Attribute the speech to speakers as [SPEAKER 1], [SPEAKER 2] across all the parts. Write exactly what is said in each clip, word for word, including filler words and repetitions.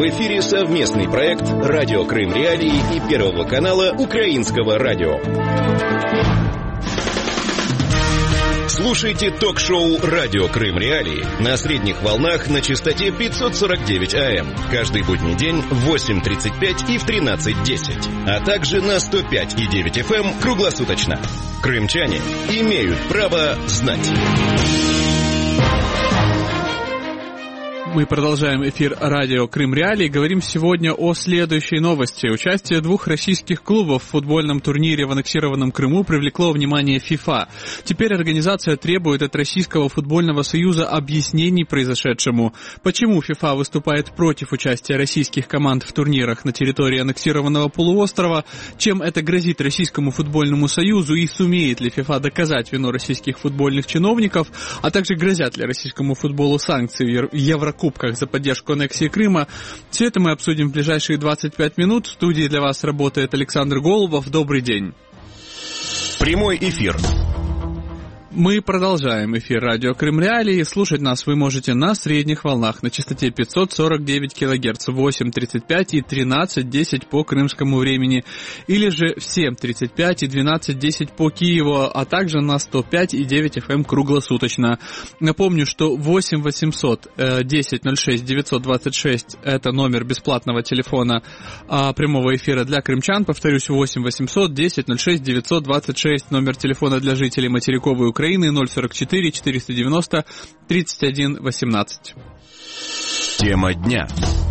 [SPEAKER 1] В эфире совместный проект «Радио Крым Реалии» и Первого канала Украинского радио. Слушайте ток-шоу «Радио Крым Реалии» на средних волнах на частоте пятьсот сорок девять АМ каждый будний день в восемь тридцать пять и в тринадцать десять, а также на сто пять и девять эф эм круглосуточно. Крымчане имеют право знать.
[SPEAKER 2] Мы продолжаем эфир радио Крым Реалии. Говорим сегодня о следующей новости. Участие двух российских клубов в футбольном турнире в аннексированном Крыму привлекло внимание ФИФА. Теперь организация требует от Российского футбольного союза объяснений произошедшему. Почему ФИФА выступает против участия российских команд в турнирах на территории аннексированного полуострова? Чем это грозит Российскому футбольному союзу? И сумеет ли ФИФА доказать вину российских футбольных чиновников? А также грозят ли российскому футболу санкции в Еврокубке за поддержку аннексии Крыма? Все это мы обсудим в ближайшие двадцать пять минут. В студии для вас работает Александр Голубов. Добрый день.
[SPEAKER 1] Прямой эфир.
[SPEAKER 2] Мы продолжаем эфир радио Крым Реалии. Слушать нас вы можете на средних волнах на частоте пятьсот сорок девять килогерц, восемь тридцать пять и тринадцать десять по крымскому времени, или же в семь тридцать пять и двенадцать десять по Киеву, а также на сто пять и девять эф эм круглосуточно. Напомню, что восемь восемьсот десять ноль шесть девятьсот двадцать шесть это номер бесплатного телефона а, прямого эфира для крымчан. Повторюсь, восемь восемьсот десять ноль шесть девятьсот двадцать шесть номер телефона для жителей материковой Украины. ноль сорок четыре четыреста девяносто тридцать один восемнадцать.
[SPEAKER 1] Тема дня.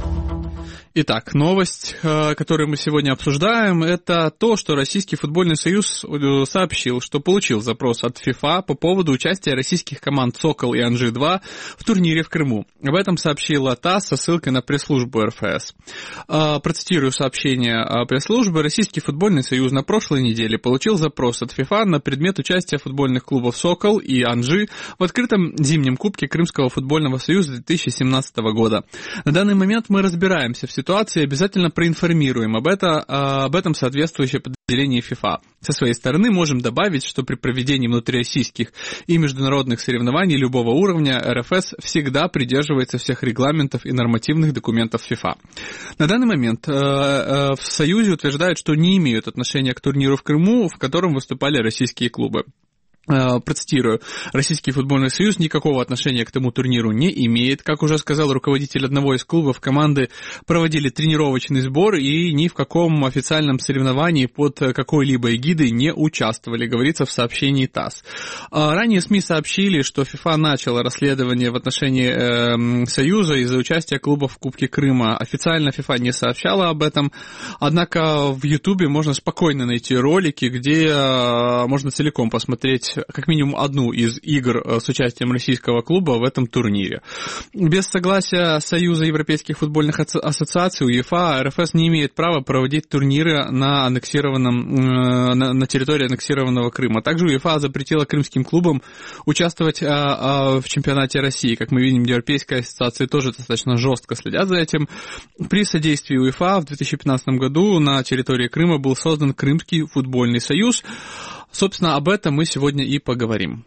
[SPEAKER 2] Итак, новость, которую мы сегодня обсуждаем, это то, что Российский футбольный союз сообщил, что получил запрос от ФИФА по поводу участия российских команд «Сокол» и «Анжи-два» в турнире в Крыму. Об этом сообщила ТАСС со ссылкой на пресс-службу эр эф эс. Процитирую сообщение пресс-службы. Российский футбольный союз на прошлой неделе получил запрос от ФИФА на предмет участия футбольных клубов «Сокол» и «Анжи» в открытом зимнем кубке Крымского футбольного союза две тысячи семнадцатого года. На данный момент мы разбираемся в ситуации, ситуации, обязательно проинформируем об, это, об этом соответствующее подразделение ФИФА. Со своей стороны можем добавить, что при проведении внутрироссийских и международных соревнований любого уровня эр эф эс всегда придерживается всех регламентов и нормативных документов ФИФА. На данный момент э, э, в Союзе утверждают, что не имеют отношения к турниру в Крыму, в котором выступали российские клубы. Процитирую. Российский футбольный союз никакого отношения к тому турниру не имеет. Как уже сказал руководитель одного из клубов, команды проводили тренировочный сбор и ни в каком официальном соревновании под какой-либо эгидой не участвовали, говорится в сообщении ТАСС. Ранее СМИ сообщили, что ФИФА начала расследование в отношении э, Союза из-за участия клубов в Кубке Крыма. Официально ФИФА не сообщала об этом, однако в Ютубе можно спокойно найти ролики, где э, можно целиком посмотреть как минимум одну из игр с участием российского клуба в этом турнире. Без согласия Союза Европейских футбольных ассоциаций УЕФА эр эф эс не имеет права проводить турниры на, аннексированном, на, на территории аннексированного Крыма. Также УЕФА запретила крымским клубам участвовать а, а, в чемпионате России. Как мы видим, Европейская ассоциация тоже достаточно жестко следят за этим. При содействии УЕФА в две тысячи пятнадцатом году на территории Крыма был создан Крымский футбольный союз. Собственно, об этом мы сегодня и поговорим.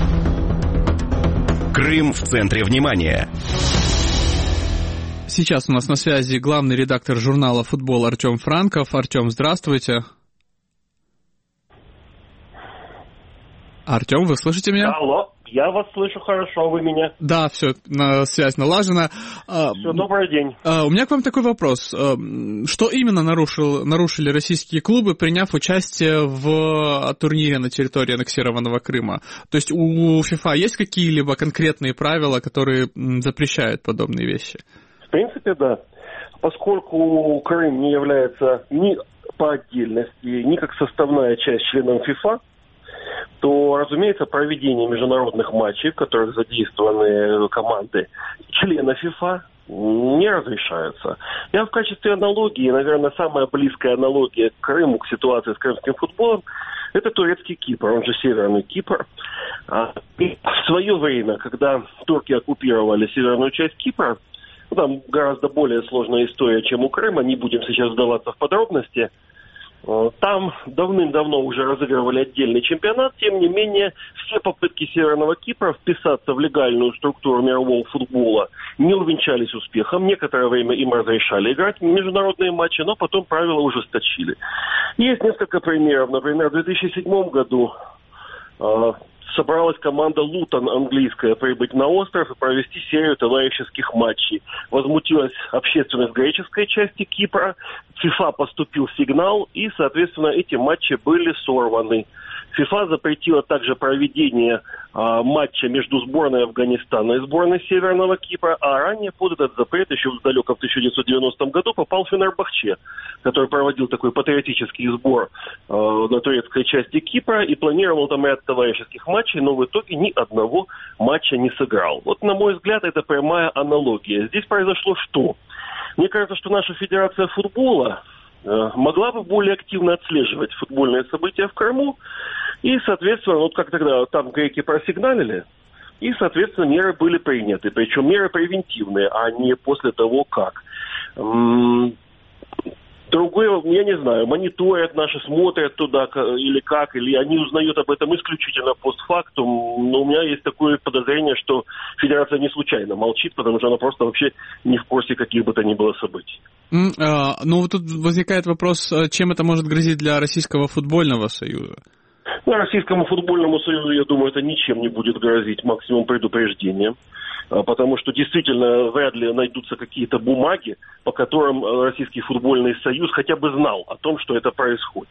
[SPEAKER 1] Крым в центре внимания.
[SPEAKER 2] Сейчас у нас на связи главный редактор журнала «Футбол» Артем Франков. Артем, здравствуйте. Артем, вы слышите меня?
[SPEAKER 3] Алло. Я вас слышу хорошо, вы меня?
[SPEAKER 2] Да, все, связь налажена.
[SPEAKER 3] Все, добрый день.
[SPEAKER 2] У меня к вам такой вопрос. Что именно нарушил, нарушили российские клубы, приняв участие в турнире на территории аннексированного Крыма? То есть у ФИФА есть какие-либо конкретные правила, которые запрещают подобные вещи?
[SPEAKER 3] В принципе, да. Поскольку Крым не является ни по отдельности, ни как составная часть членов ФИФА, то, разумеется, проведение международных матчей, в которых задействованы команды членов ФИФА, не разрешаются. Я в качестве аналогии, наверное, самая близкая аналогия к Крыму, к ситуации с крымским футболом, это турецкий Кипр, он же Северный Кипр. И в свое время, когда турки оккупировали северную часть Кипра, ну, там гораздо более сложная история, чем у Крыма, не будем сейчас вдаваться в подробности, Там давным-давно уже разыгрывали отдельный чемпионат, тем не менее все попытки Северного Кипра вписаться в легальную структуру мирового футбола не увенчались успехом. Некоторое время им разрешали играть в международные матчи, но потом правила ужесточили. Есть несколько примеров. Например, в две тысячи седьмом году э, собралась команда Лутон английская прибыть на остров и провести серию товарищеских матчей. Возмутилась общественность греческой части Кипра, ФИФА поступил сигнал, и, соответственно, эти матчи были сорваны. ФИФА запретила также проведение а, матча между сборной Афганистана и сборной Северного Кипра, а ранее под этот запрет еще в далеком тысяча девятьсот девяностом году попал Фенербахче, который проводил такой патриотический сбор а, на турецкой части Кипра и планировал там ряд товарищеских матчей, но в итоге ни одного матча не сыграл. Вот, на мой взгляд, это прямая аналогия. Здесь произошло что? Мне кажется, что наша Федерация футбола э, могла бы более активно отслеживать футбольные события в Крыму. И, соответственно, вот как тогда там греки просигналили, и, соответственно, меры были приняты. Причем меры превентивные, а не после того, как. М- Другое, я не знаю, мониторят наши, смотрят туда или как, или они узнают об этом исключительно постфактум. Но у меня есть такое подозрение, что Федерация не случайно молчит, потому что она просто вообще не в курсе каких бы то ни было событий.
[SPEAKER 2] Mm, uh, ну, вот тут возникает вопрос, чем это может грозить для Российского футбольного союза?
[SPEAKER 3] Ну, Российскому футбольному союзу, я думаю, это ничем не будет грозить, максимум предупреждением. Потому что действительно вряд ли найдутся какие-то бумаги, по которым Российский футбольный союз хотя бы знал о том, что это происходит.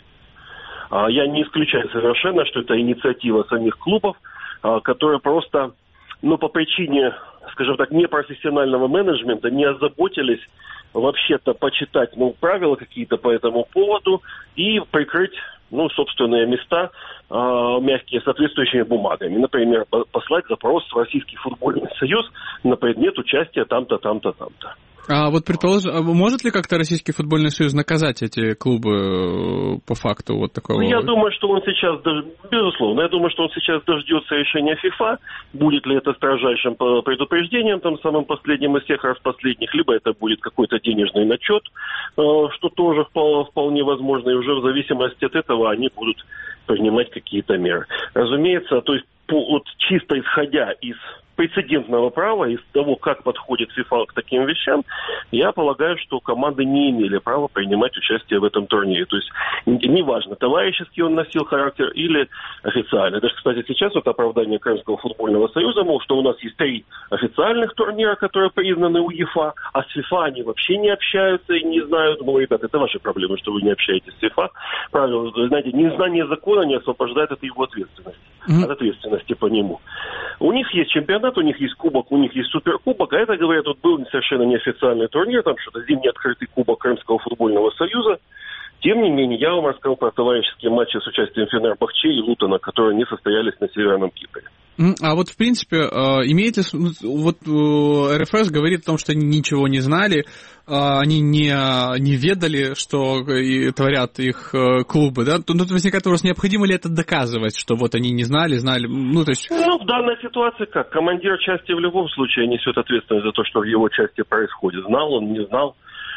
[SPEAKER 3] Я не исключаю совершенно, что это инициатива самих клубов, которые просто, ну, по причине, скажем так, непрофессионального менеджмента не озаботились вообще-то почитать, ну, правила какие-то по этому поводу и прикрыть, ну, собственные места э, мягкие соответствующими бумагами. Например, послать запрос в Российский футбольный союз на предмет участия там-то, там-то, там-то.
[SPEAKER 2] А вот предположим, может ли как-то Российский футбольный союз наказать эти клубы по факту вот такого?
[SPEAKER 3] Ну, я думаю, что он сейчас, безусловно, я думаю, что он сейчас дождется решения ФИФА, будет ли это строжайшим предупреждением, там, самым последним из всех раз последних, либо это будет какой-то денежный начет, что тоже вполне возможно, и уже в зависимости от этого они будут принимать какие-то меры. Разумеется, то есть вот чисто исходя из прецедентного права, из того, как подходит ФИФА к таким вещам, я полагаю, что команды не имели права принимать участие в этом турнире. То есть, неважно, товарищеский он носил характер или официальный. Даже, кстати, сейчас вот оправдание Крымского футбольного союза, мол, что у нас есть три официальных турнира, которые признаны УЕФА, а с ФИФА они вообще не общаются и не знают. Мол, ребята, это ваши проблемы, что вы не общаетесь с ФИФА. Правильно, знаете, незнание закона не освобождает от его ответственности, mm-hmm. от ответственности по нему. У них есть чемпионат, у них есть кубок, у них есть суперкубок, а это, говорят, вот был совершенно неофициальный турнир, там что-то зимний открытый кубок Крымского футбольного союза. Тем не менее, я вам рассказал про товарищеские матчи с участием Фенербахче и Лутона, которые не состоялись на Северном Кипре.
[SPEAKER 2] А вот, в принципе, имеет ли... Вот эр эф эс говорит о том, что они ничего не знали, они не, не ведали, что творят их клубы, да? Ну, тут возникает вопрос, необходимо ли это доказывать, что вот они не знали, знали, ну, то есть...
[SPEAKER 3] Ну, в данной ситуации как? Командир части в любом случае несет ответственность за то, что в его части происходит. Знал он, не знал.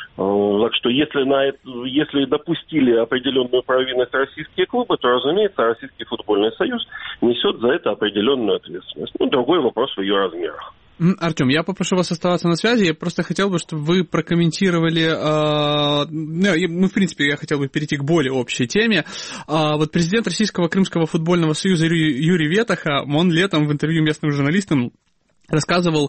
[SPEAKER 3] Так что если, на, если допустили определенную провинность российские клубы, то, разумеется, Российский футбольный союз несет за это определенную ответственность. Ну, другой вопрос в ее размерах.
[SPEAKER 2] Артем, я попрошу вас оставаться на связи. Я просто хотел бы, чтобы вы прокомментировали... Э, ну, в принципе, я хотел бы перейти к более общей теме. Э, вот президент Российского Крымского футбольного союза Юрий Ветаха, он летом в интервью местным журналистам рассказывал,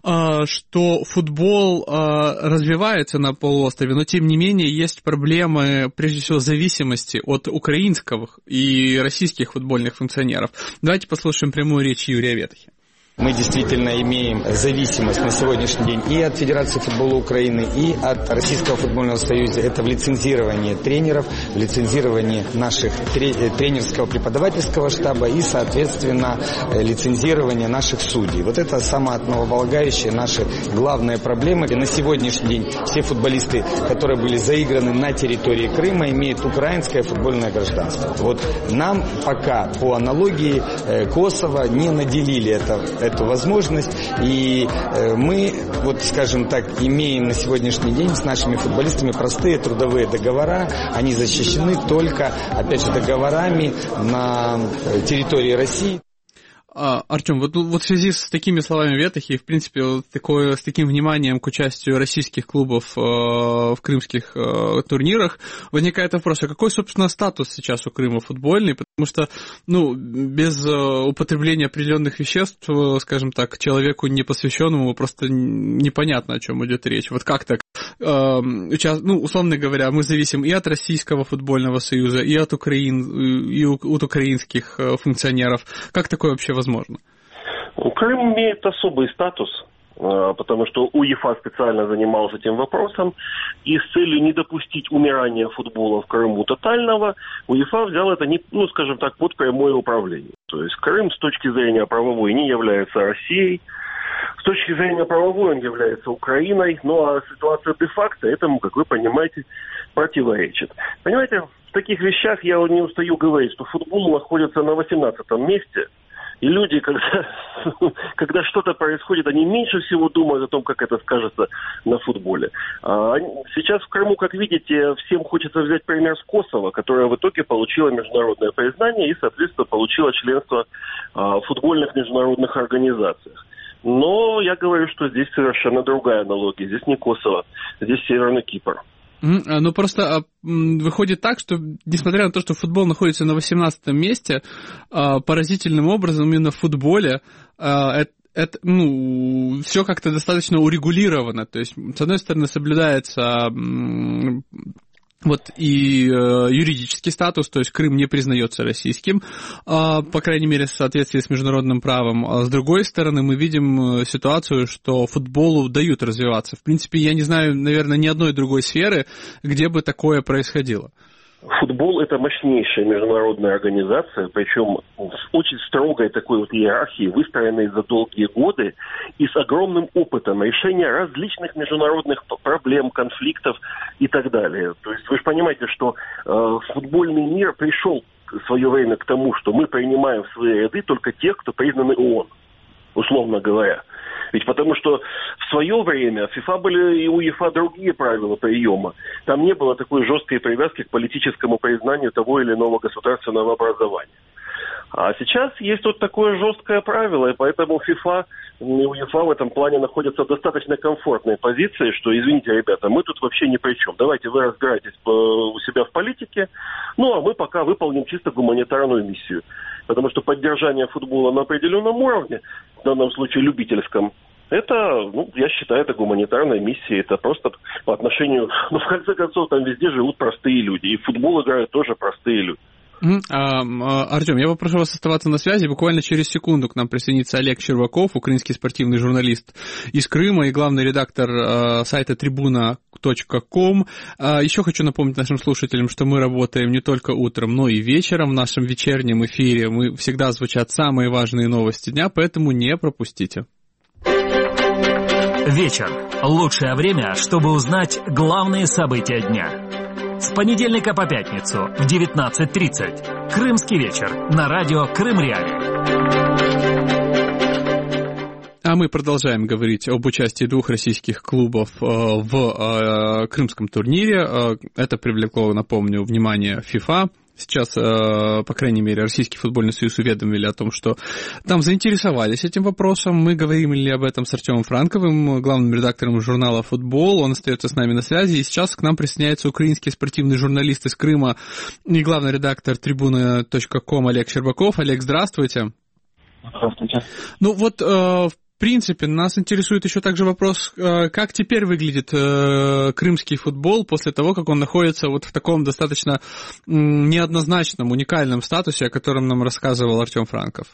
[SPEAKER 2] что футбол развивается на полуострове, но тем не менее есть проблемы, прежде всего, зависимости от украинских и российских футбольных функционеров. Давайте послушаем прямую речь Юрия Ветахи.
[SPEAKER 4] Мы действительно имеем зависимость на сегодняшний день и от Федерации футбола Украины, и от Российского футбольного союза. Это в лицензировании тренеров, в лицензировании наших тренерского преподавательского штаба и, соответственно, лицензирование наших судей. Вот это самоотновополагающие наши главные проблемы. И на сегодняшний день все футболисты, которые были заиграны на территории Крыма, имеют украинское футбольное гражданство. Вот нам пока по аналогии Косово не наделили это эту возможность. И мы, вот скажем так, имеем на сегодняшний день с нашими футболистами простые трудовые договора. Они защищены только, опять же, договорами на территории России.
[SPEAKER 2] Артем, вот, вот в связи с такими словами Ветохи, в принципе, вот такое, с таким вниманием к участию российских клубов э, в крымских э, турнирах, возникает вопрос, а какой, собственно, статус сейчас у Крыма футбольный? Потому что, ну, без э, употребления определенных веществ, э, скажем так, человеку непосвященному просто непонятно, о чем идет речь. Вот как так? Э, уча... Ну, условно говоря, мы зависим и от Российского футбольного союза, и от Украин, и от украинских э, функционеров. Как такое вообще возможно? Возможно.
[SPEAKER 3] Крым имеет особый статус, потому что УЕФА специально занимался этим вопросом, и с целью не допустить умирания футбола в Крыму тотального, УЕФА взял это, не, ну, скажем так, под прямое управление. То есть Крым с точки зрения правовой не является Россией, с точки зрения правовой он является Украиной, ну а ситуация де-факто этому, как вы понимаете, противоречит. Понимаете, в таких вещах я не устаю говорить, что футбол находится на восемнадцатом месте. И люди, когда, когда что-то происходит, они меньше всего думают о том, как это скажется на футболе. А сейчас в Крыму, как видите, всем хочется взять пример с Косово, которое в итоге получило международное признание и, соответственно, получило членство в футбольных международных организациях. Но я говорю, что здесь совершенно другая аналогия. Здесь не Косово, здесь Северный Кипр.
[SPEAKER 2] Ну, просто выходит так, что, несмотря на то, что футбол находится на восемнадцатом месте, поразительным образом именно в футболе это, это, ну, все как-то достаточно урегулировано. То есть, с одной стороны, соблюдается вот и э, юридический статус, то есть Крым не признается российским, э, по крайней мере, в соответствии с международным правом. А с другой стороны, мы видим ситуацию, что футболу дают развиваться. В принципе, я не знаю, наверное, ни одной другой сферы, где бы такое происходило.
[SPEAKER 3] Футбол – это мощнейшая международная организация, причем с очень строгой такой вот иерархией, выстроенной за долгие годы и с огромным опытом решения различных международных проблем, конфликтов и так далее. То есть вы же понимаете, что э, футбольный мир пришел в свое время к тому, что мы принимаем в свои ряды только тех, кто признаны ООН, условно говоря. Ведь потому что в свое время в ФИФА были и у УЕФА другие правила приема. Там не было такой жесткой привязки к политическому признанию того или иного государственного образования. А сейчас есть вот такое жесткое правило, и поэтому ФИФА и УЕФА в этом плане находятся в достаточно комфортной позиции, что, извините, ребята, мы тут вообще ни при чем. Давайте вы разбирайтесь у себя в политике, ну а мы пока выполним чисто гуманитарную миссию. Потому что поддержание футбола на определенном уровне, в данном случае любительском, это, ну, я считаю, это гуманитарная миссия, это просто по отношению, ну, в конце концов, там везде живут простые люди, и в футбол играют тоже простые люди.
[SPEAKER 2] Артем, я попрошу вас оставаться на связи. Буквально через секунду к нам присоединится Олег Щербаков, украинский спортивный журналист из Крыма и главный редактор сайта трибуна точка ком. Еще хочу напомнить нашим слушателям, что мы работаем не только утром, но и вечером. В нашем вечернем эфире мы всегда звучат самые важные новости дня, поэтому не пропустите.
[SPEAKER 5] Вечер. Лучшее время, чтобы узнать главные события дня. С понедельника по пятницу в девятнадцать тридцать. Крымский вечер на радио Крым Реали.
[SPEAKER 2] А мы продолжаем говорить об участии двух российских клубов в крымском турнире. Это привлекло, напомню, внимание ФИФА. Сейчас, по крайней мере, Российский футбольный союз уведомили о том, что там заинтересовались этим вопросом. Мы говорили об этом с Артемом Франковым, главным редактором журнала «Футбол». Он остается с нами на связи. И сейчас к нам присоединяется украинский спортивный журналист из Крыма и главный редактор трибуна точка ком Олег Щербаков. Олег, здравствуйте.
[SPEAKER 3] Здравствуйте.
[SPEAKER 2] Ну вот, в В принципе, нас интересует еще также вопрос, как теперь выглядит крымский футбол после того, как он находится вот в таком достаточно неоднозначном, уникальном статусе, о котором нам рассказывал Артем Франков.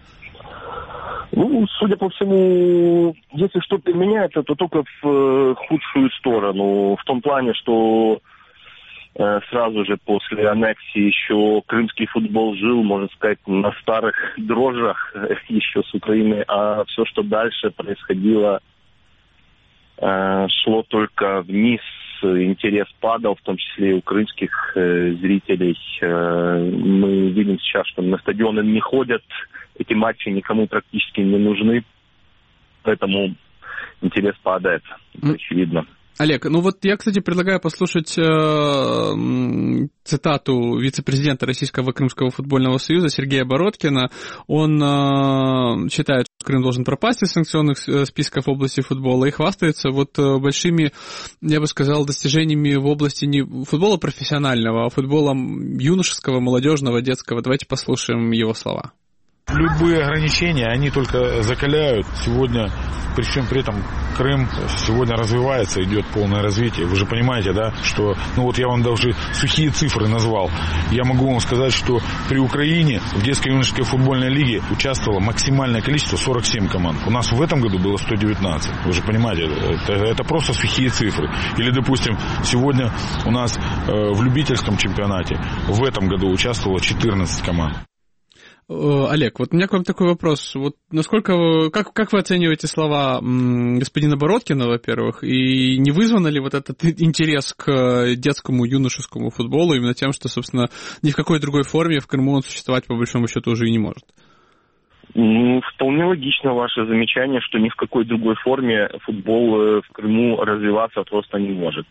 [SPEAKER 6] Ну, судя по всему, если что-то меняется, то только в худшую сторону. В том плане, что сразу же после аннексии еще крымский футбол жил, можно сказать, на старых дрожжах еще с Украины, а все, что дальше происходило, шло только вниз интерес падал, в том числе и у крымских э, зрителей. Э, мы видим сейчас, что на стадионы не ходят, эти матчи никому практически не нужны, поэтому интерес падает, это очевидно.
[SPEAKER 2] Олег, ну вот я, кстати, предлагаю послушать э, цитату вице-президента Российского Крымского футбольного союза Сергея Бородкина. Он э, считает, что Крым должен пропасть из санкционных списков в области футбола и хвастается вот большими, я бы сказал, достижениями в области не футбола профессионального, а футбола юношеского, молодежного, детского. Давайте послушаем его слова.
[SPEAKER 7] Любые ограничения, они только закаляют. Сегодня, при всем при этом, Крым сегодня развивается, идет полное развитие. Вы же понимаете, да, что, ну вот я вам даже сухие цифры назвал. Я могу вам сказать, что при Украине в детской юношеской футбольной лиге участвовало максимальное количество сорок семь команд. У нас в этом году было сто девятнадцать. Вы же понимаете, это, это просто сухие цифры. Или, допустим, сегодня у нас э, в любительском чемпионате в этом году участвовало четырнадцать команд.
[SPEAKER 2] Олег, вот у меня к вам такой вопрос. Вот насколько, как, как вы оцениваете слова господина Бородкина, во-первых, и не вызвано ли вот этот интерес к детскому юношескому футболу именно тем, что, собственно, ни в какой другой форме в Крыму он существовать, по большому счету, уже и не может?
[SPEAKER 6] Ну, вполне логично ваше замечание, что ни в какой другой форме футбол в Крыму развиваться просто не может.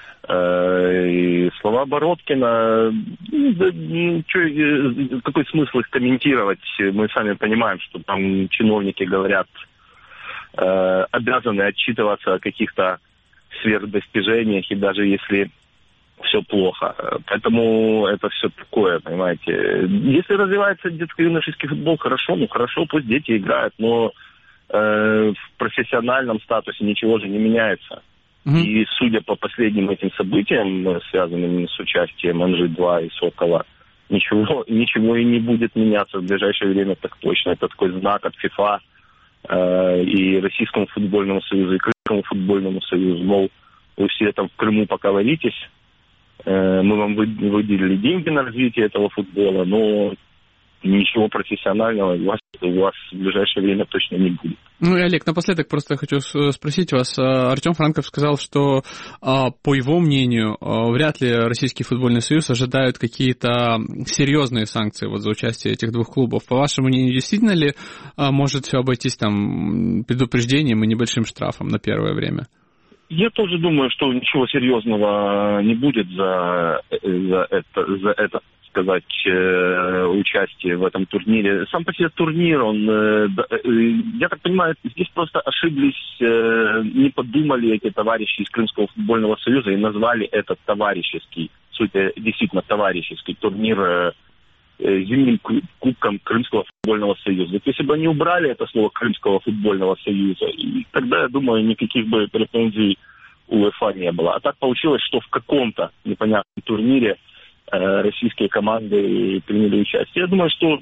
[SPEAKER 6] И слова Бородкина, ну, что, какой смысл их комментировать? Мы сами понимаем, что там чиновники говорят, э, обязаны отчитываться о каких-то сверхдостижениях, и даже если все плохо. Поэтому это все такое, понимаете. Если развивается детско-юношеский футбол, хорошо, ну хорошо, пусть дети играют, но э, в профессиональном статусе ничего же не меняется. И судя по последним этим событиям, связанным с участием эн джи два и Сокола, ничего, ничего и не будет меняться в ближайшее время, так точно. Это такой знак от ФИФА э, и Российскому футбольному союзу, и Крымскому футбольному союзу. Мол, вы все там в Крыму пока варитесь, э, мы вам выделили деньги на развитие этого футбола, но ничего профессионального у вас, у вас в ближайшее время точно не будет.
[SPEAKER 2] Ну и, Олег, напоследок просто хочу спросить вас. Артем Франков сказал, что, по его мнению, вряд ли Российский футбольный союз ожидает какие-то серьезные санкции вот за участие этих двух клубов. По вашему мнению, действительно ли может все обойтись там предупреждением и небольшим штрафом на первое время?
[SPEAKER 6] Я тоже думаю, что ничего серьезного не будет за, за это, за это. сказать, э, участие в этом турнире. Сам по себе турнир, он, э, э, я так понимаю, здесь просто ошиблись, э, не подумали эти товарищи из Крымского футбольного союза и назвали этот товарищеский, суть действительно товарищеский турнир э, зимним кубком Крымского футбольного союза. Ведь если бы они убрали это слово Крымского футбольного союза, и тогда, я думаю, никаких бы претензий у УЕФА не было. А так получилось, что в каком-то непонятном турнире российские команды приняли участие. Я думаю, что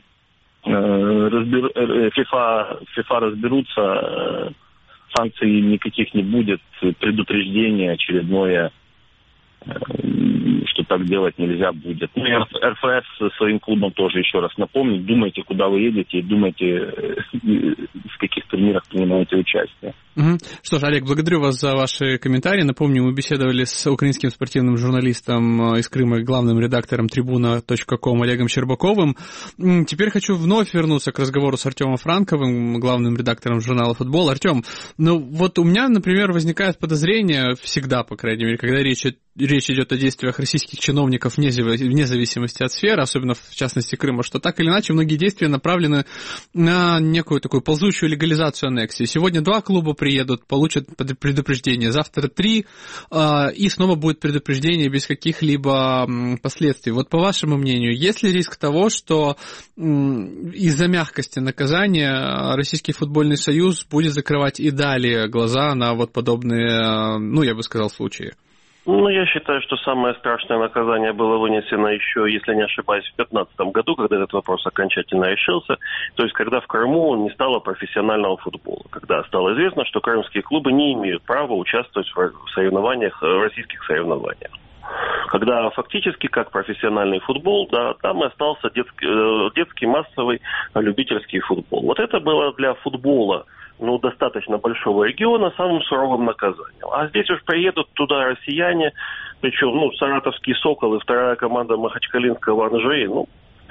[SPEAKER 6] э, разбер... ФИФА, ФИФА разберутся, э, санкций никаких не будет, предупреждение очередное, э, что так делать нельзя будет. Ну, и эр эф эс своим клубам тоже еще раз напомнит, думайте, куда вы едете, и думайте, э, в каких турнирах принимаете участие.
[SPEAKER 2] Угу. Что ж, Олег, благодарю вас за ваши комментарии. Напомню, мы беседовали с украинским спортивным журналистом из Крыма, главным редактором трибуна точка ком Олегом Щербаковым. Теперь хочу вновь вернуться к разговору с Артемом Франковым, главным редактором журнала «Футбол». Артем, ну вот у меня, например, возникает подозрение, всегда, по крайней мере, когда речь, речь идет о действиях российских чиновников вне зависимости от сферы, особенно в частности Крыма, что так или иначе многие действия направлены на некую такую ползучую легализацию аннексии. Сегодня два клуба приедут, получат предупреждение, завтра три, и снова будет предупреждение без каких-либо последствий. Вот по вашему мнению, есть ли риск того, что из-за мягкости наказания Российский футбольный союз будет закрывать и далее глаза на вот подобные, ну, я бы сказал, случаи?
[SPEAKER 3] Ну, я считаю, что самое страшное наказание было вынесено еще, если не ошибаюсь, в две тысячи пятнадцатом году, когда этот вопрос окончательно решился. То есть, когда в Крыму не стало профессионального футбола. Когда стало известно, что крымские клубы не имеют права участвовать в соревнованиях, в российских соревнованиях. Когда фактически, как профессиональный футбол, да, там и остался детский, детский массовый любительский футбол. Вот это было для футбола ну, достаточно большого региона самым суровым наказанием. А здесь уж приедут туда россияне, причем, ну, саратовский «Сокол» и вторая команда махачкалинского «Анжей», ну,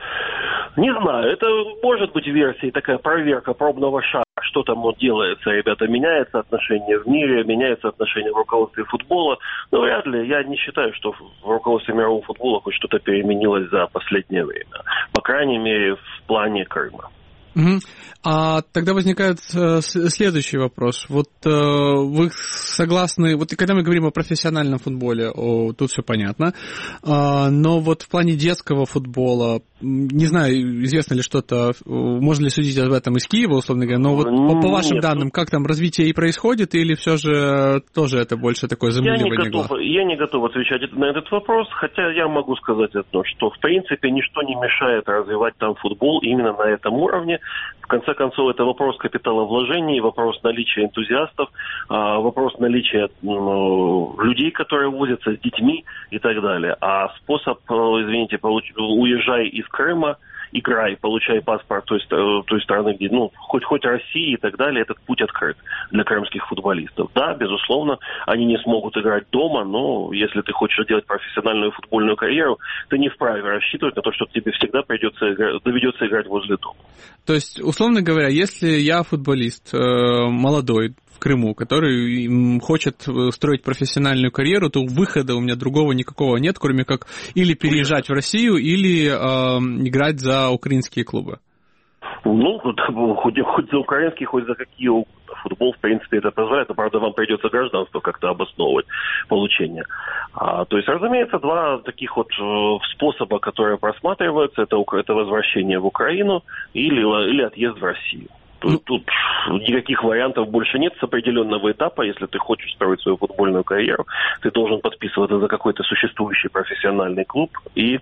[SPEAKER 3] не знаю, это может быть версией такая проверка пробного шага, что там вот делается, ребята, меняется отношение в мире, меняется отношение в руководстве футбола, но вряд ли, я не считаю, что в руководстве мирового футбола хоть что-то переменилось за последнее время, по крайней мере, в плане Крыма.
[SPEAKER 2] Угу. А тогда возникает э, следующий вопрос. Вот э, вы согласны, вот когда мы говорим о профессиональном футболе, о, тут все понятно, э, но вот в плане детского футбола, не знаю, известно ли что-то, можно ли судить об этом из Киева, условно говоря, но вот по, по вашим Нет. данным, как там развитие и происходит, или все же тоже это больше такое замыливание
[SPEAKER 3] я не готов,
[SPEAKER 2] глаз?
[SPEAKER 3] Я не готов отвечать на этот вопрос, хотя я могу сказать одно, что в принципе ничто не мешает развивать там футбол именно на этом уровне. В конце концов, это вопрос капиталовложений, вопрос наличия энтузиастов, вопрос наличия ну, людей, которые возятся с детьми и так далее. А способ, извините, получ... уезжай из Крыма, играй, получай паспорт той, той страны, где, ну, хоть, хоть России и так далее, этот путь открыт для крымских футболистов. Да, безусловно, они не смогут играть дома, но если ты хочешь делать профессиональную футбольную карьеру, ты не вправе рассчитывать на то, что тебе всегда придется играть, доведется играть возле дома.
[SPEAKER 2] То есть, условно говоря, если я футболист э, молодой, в Крыму, который хочет строить профессиональную карьеру, то выхода у меня другого никакого нет, кроме как или переезжать в Россию, или э, играть за украинские клубы.
[SPEAKER 3] Ну, хоть, хоть за украинские, хоть за какие угодно. Футбол, в принципе, это позволяет, но, правда, вам придется гражданство как-то обосновывать получение. А, то есть, разумеется, два таких вот э, способа, которые просматриваются, это, это возвращение в Украину или, или отъезд в Россию. Тут, тут никаких вариантов больше нет с определенного этапа. Если ты хочешь строить свою футбольную карьеру, ты должен подписываться за какой-то существующий профессиональный клуб, и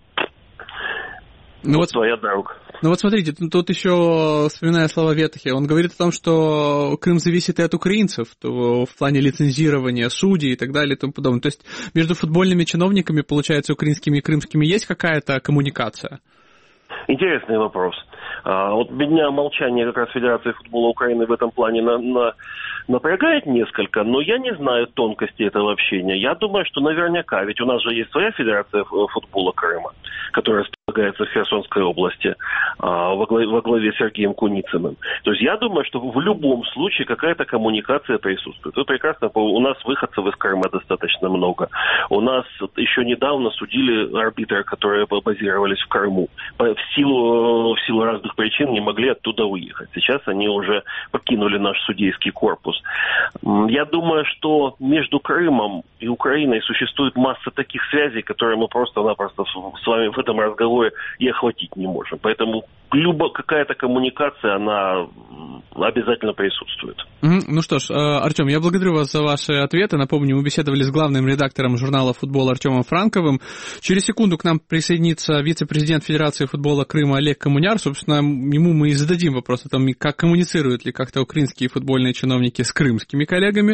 [SPEAKER 2] ну вот
[SPEAKER 3] твоя дорога.
[SPEAKER 2] Ну вот смотрите, тут еще, вспоминая слова Ветхи, он говорит о том, что Крым зависит и от украинцев то в плане лицензирования судей и так далее и тому подобное. То есть между футбольными чиновниками, получается, украинскими и крымскими есть какая-то коммуникация?
[SPEAKER 3] Интересный вопрос. А, вот меня молчание как раз Федерации футбола Украины в этом плане на, на, напрягает несколько, но я не знаю тонкости этого общения. Я думаю, что наверняка, ведь у нас же есть своя Федерация футбола Крыма, которая располагается в Херсонской области а, во, главе, во главе с Сергеем Куницыным. То есть я думаю, что в любом случае какая-то коммуникация присутствует. Это прекрасно, у нас выходцев из Крыма достаточно много. У нас еще недавно судили арбитры, которые базировались в Крыму. В силу, в силу разных причин не могли оттуда уехать. Сейчас они уже покинули наш судейский корпус. Я думаю, что между Крымом и Украиной существует масса таких связей, которые мы просто-напросто с вами в этом разговоре и охватить не можем. Поэтому любая какая-то коммуникация, она обязательно присутствует.
[SPEAKER 2] Mm-hmm. Ну что ж, Артем, я благодарю вас за ваши ответы. Напомню, мы беседовали с главным редактором журнала «Футбол» Артемом Франковым. Через секунду к нам присоединится вице-президент Федерации футбола Крыма Олег Коммуняр. Собственно, ему мы и зададим вопрос о том, как коммуницируют ли как-то украинские футбольные чиновники с крымскими коллегами.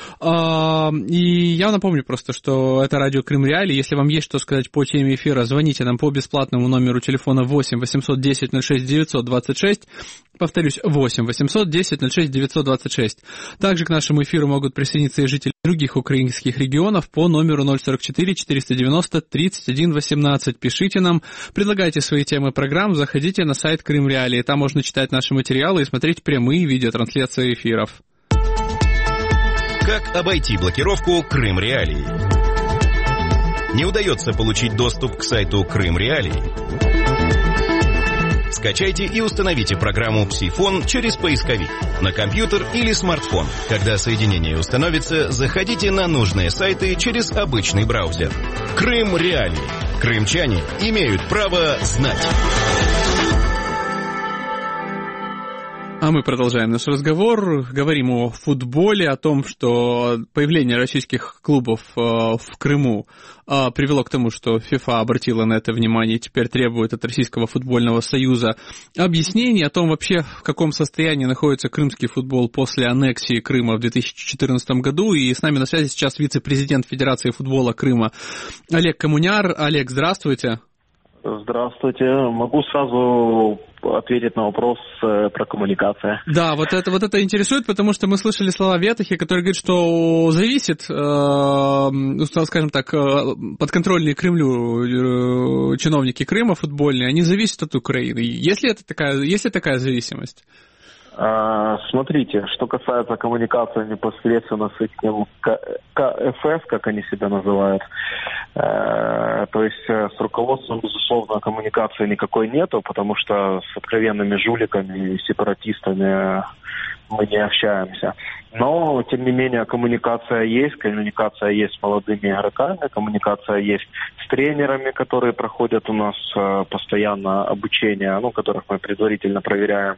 [SPEAKER 2] И я напомню просто, что это радио Крым Реалии. Если вам есть что сказать по теме эфира, звоните нам по бесплатному номеру телефона восемь восемьсот десять ноль шесть девятьсот двадцать шесть. Повторюсь, восемь восемьсот десять ноль шесть девятьсот двадцать шесть. Также к нашему эфиру могут присоединиться и жители других украинских регионов по номеру ноль сорок четыре четыреста девяносто тридцать один восемнадцать. Пишите нам, предлагайте свои темы программ, заходите на сайт Крым Реалии. Там можно читать наши материалы и смотреть прямые видеотрансляции эфиров.
[SPEAKER 1] Как обойти блокировку Крым Реалии? Не удается получить доступ к сайту Крым Реалии? Скачайте и установите программу «Псифон» через поисковик на компьютер или смартфон. Когда соединение установится, заходите на нужные сайты через обычный браузер. Крым Реалии. Крымчане имеют право знать.
[SPEAKER 2] А мы продолжаем наш разговор. Говорим о футболе, о том, что появление российских клубов в Крыму привело к тому, что ФИФА обратила на это внимание и теперь требует от Российского футбольного союза объяснений о том вообще, в каком состоянии находится крымский футбол после аннексии Крыма в две тысячи четырнадцатом году. И с нами на связи сейчас вице-президент Федерации футбола Крыма Олег Коммуняр. Олег, здравствуйте.
[SPEAKER 8] Здравствуйте. Могу сразу
[SPEAKER 6] ответить на вопрос э, про коммуникацию.
[SPEAKER 2] Да, вот это, вот это интересует, потому что мы слышали слова Ветахи, который говорит, что зависит, э, скажем так, подконтрольные Кремлю чиновники Крыма футбольные, они зависят от Украины. Есть ли, это такая, есть ли такая зависимость?
[SPEAKER 6] Смотрите, что касается коммуникации непосредственно с этим КФС, как они себя называют, то есть с руководством, безусловно, коммуникации никакой нету, потому что с откровенными жуликами и сепаратистами мы не общаемся. Но, тем не менее, коммуникация есть, коммуникация есть с молодыми игроками, коммуникация есть с тренерами, которые проходят у нас постоянно обучение, ну, которых мы предварительно проверяем.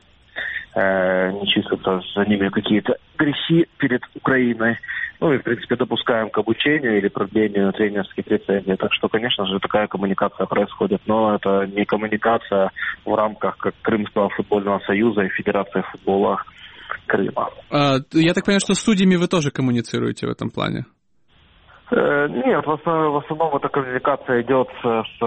[SPEAKER 6] Не числятся за ними какие-то грехи перед Украиной. Ну и, в принципе, допускаем к обучению или продлению тренерских лицензий. Так что, конечно же, такая коммуникация происходит. Но это не коммуникация в рамках как Крымского футбольного союза и Федерации футбола Крыма.
[SPEAKER 2] А, я так понимаю, что с судьями вы тоже коммуницируете в этом плане?
[SPEAKER 6] Нет, в основном, в основном эта коммуникация идет с,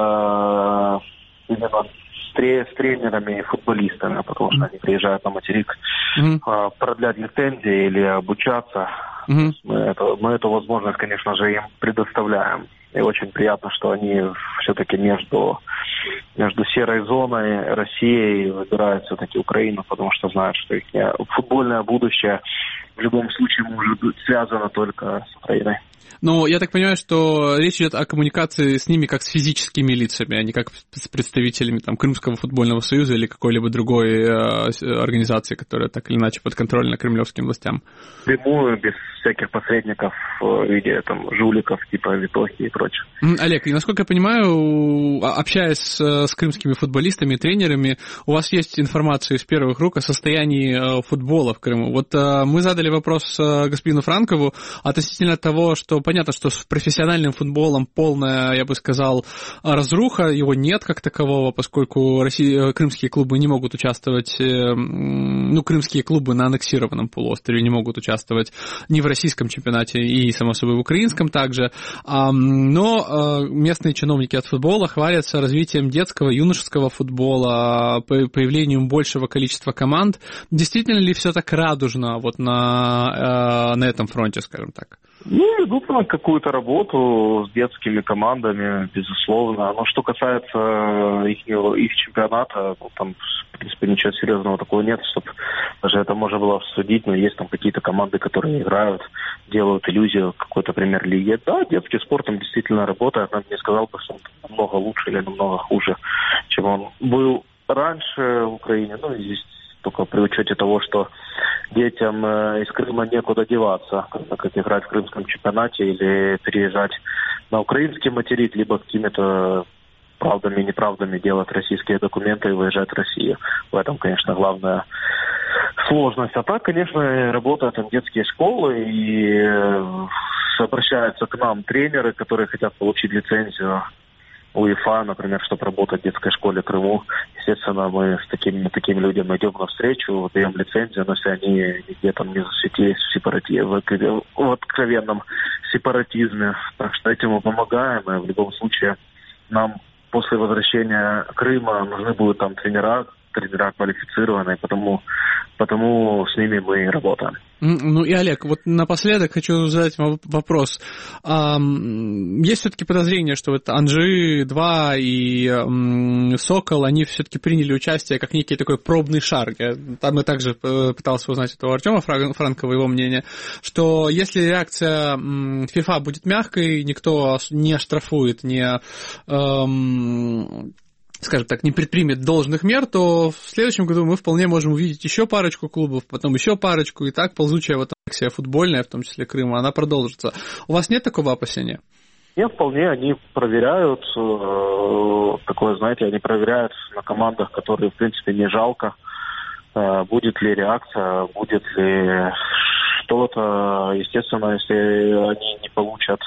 [SPEAKER 6] с именно с тренерами и футболистами, потому что они приезжают на материк mm-hmm. продлять лицензии или обучаться. Mm-hmm. Мы, это, мы эту возможность, конечно же, им предоставляем. И очень приятно, что они все-таки между, между серой зоной Россией выбирают все-таки Украину, потому что знают, что их футбольное будущее в любом случае может быть связано только с Украиной.
[SPEAKER 2] Но я так понимаю, что речь идет о коммуникации с ними как с физическими лицами, а не как с представителями там, Крымского футбольного союза или какой-либо другой э, организации, которая так или иначе подконтрольна кремлевским властям.
[SPEAKER 6] Прямую, без всяких посредников в виде там, жуликов типа Витохи и прочее.
[SPEAKER 2] Олег, и насколько я понимаю, общаясь с, с крымскими футболистами и тренерами, у вас есть информация из первых рук о состоянии футбола в Крыму. Вот э, мы задали вопрос э, господину Франкову относительно того, что понятно, что с профессиональным футболом полная, я бы сказал, разруха, его нет как такового, поскольку Россия, крымские клубы не могут участвовать, ну, крымские клубы на аннексированном полуострове не могут участвовать ни в российском чемпионате и, само собой, в украинском также, но местные чиновники от футбола хвалятся развитием детского, юношеского футбола, появлением большего количества команд. Действительно ли все так радужно вот на, на этом фронте, скажем так?
[SPEAKER 6] Ну, идут на какую-то работу с детскими командами, безусловно. Но что касается их, их чемпионата, ну, там, в принципе, ничего серьезного такого нет, чтобы даже это можно было обсудить. Но есть там какие-то команды, которые играют, делают иллюзию какой-то премьер-лиги. Да, детский спорт там действительно работает. Я не сказал бы, что он намного лучше или намного хуже, чем он был раньше в Украине. Ну, и здесь только при учете того, что детям из Крыма некуда деваться, как играть в крымском чемпионате или переезжать на украинский материк, либо какими-то правдами и неправдами делать российские документы и выезжать в Россию. В этом, конечно, главная сложность. А так, конечно, работают там детские школы и обращаются к нам тренеры, которые хотят получить лицензию УЕФА, например, чтобы работать в детской школе в Крыму. Естественно, мы с такими, такими людьми идем навстречу, даем лицензию, но если они где-то не засветились в сепарати... в, в откровенном сепаратизме. Так что этим мы помогаем, и в любом случае нам после возвращения Крыма нужны будут там тренера, тренера квалифицированные, потому, потому с ними мы и работаем.
[SPEAKER 2] Ну и, Олег, вот напоследок хочу задать вам вопрос. Есть все-таки подозрение, что вот Анжи два и Сокол, они все-таки приняли участие как некий такой пробный шар. Я, там я также пытался узнать этого Артема Франкова, его мнение, что если реакция ФИФА будет мягкой, никто не оштрафует, не... Эм, скажем так, не предпримет должных мер, то в следующем году мы вполне можем увидеть еще парочку клубов, потом еще парочку, и так ползучая вот акция футбольная, в том числе Крыма, она продолжится. У вас нет такого опасения?
[SPEAKER 6] Нет, вполне, они проверяют, э, такое, знаете, они проверяют на командах, которые, в принципе, не жалко, э, будет ли реакция, будет ли что-то. Естественно, если они не получат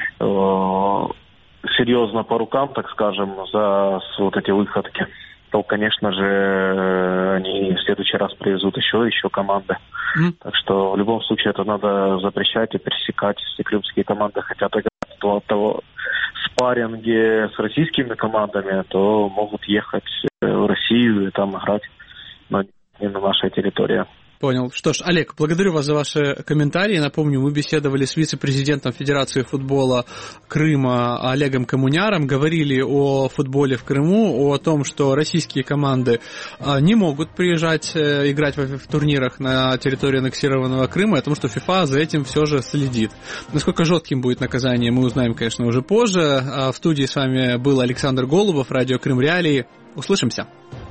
[SPEAKER 6] э, серьезно по рукам, так скажем, за вот эти выходки, то, конечно же, они в следующий раз привезут еще еще команды. Mm. Так что в любом случае это надо запрещать и пресекать. Если крымские команды хотят играть то от того спарринге с российскими командами, то могут ехать в Россию Россию и там играть, но не на нашей территории.
[SPEAKER 2] Понял. Что ж, Олег, благодарю вас за ваши комментарии. Напомню, мы беседовали с вице-президентом Федерации футбола Крыма Олегом Коммуняром, говорили о футболе в Крыму, о том, что российские команды не могут приезжать играть в турнирах на территории аннексированного Крыма, и о том, что ФИФА за этим все же следит. Насколько жестким будет наказание, мы узнаем, конечно, уже позже. В студии с вами был Александр Голубов, радио Крым Реалии. Услышимся.